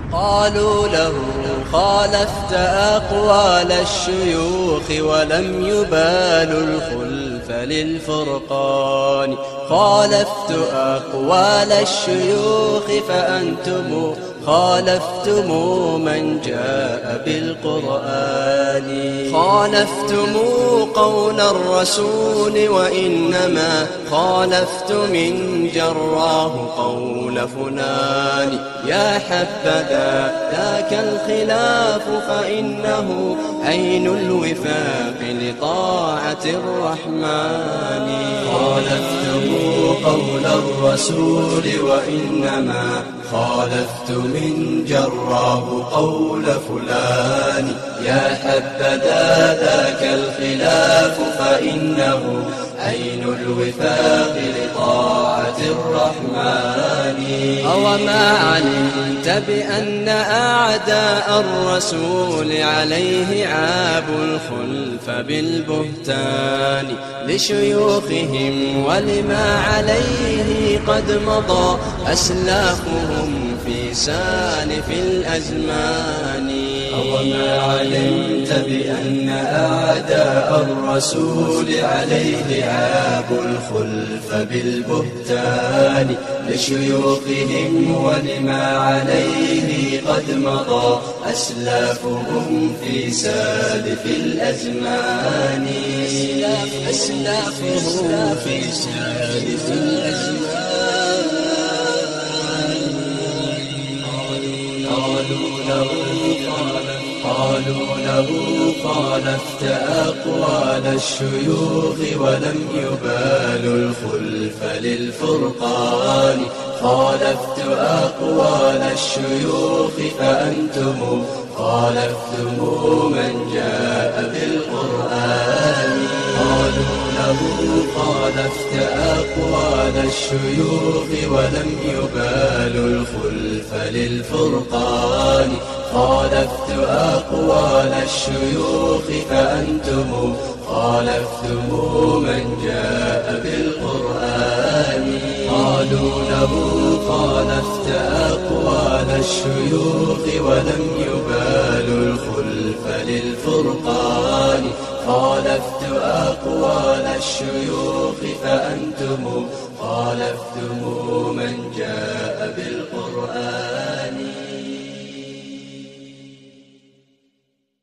قالوا له خالفت أقوال الشيوخ ولم يبالوا الخلف للفرقان. خالفت أقوال الشيوخ فأنتم خالفتم من جاء بالقرآن. خالفتم قول الرسول وإنما خالفت من جراه قول فلان. يا حبذا ذاك الخلاف فإنه عين الوفاق لطاعة الرحمن. خالفتم قول الرسول وإنما خالفت من جراه قول فلان. يا حبذا ذاك الخلاف فإنه عين الوفاق لطاعة الرحمن. أوما علمت بأن أعداء الرسول عليه عابوا الخلف بالبهتان لشيوخهم ولما عليه قد مضى أسلافهم في سالف الأزمان. أوما علمت بأن أعداء الرسول عليه عابوا الخلف بالبهتان لشيوخهم ولما عليه قد مضى أسلافهم في سالف الأزمان. أسلافهم في سالف الأزمان. قالوا له خالفت أقوال الشيوخ ولم يبالوا الخلف للفرقان. خالفت أقوال الشيوخ فأنتم خالفتم من جاء بالقرآن. قالوا له خالفت أقوال الشيوخ ولم يبالوا الخلف للفرقان. خالفت أقوال الشيوخ فأنتم خالفتم من جاء بالقرآن. قالوا له خالفت أقوال الشيوخ ولم يبالوا الخلف للفرقان. خالفت أقوال الشيوخ فأنتم خالفتم من جاء بالقرآن.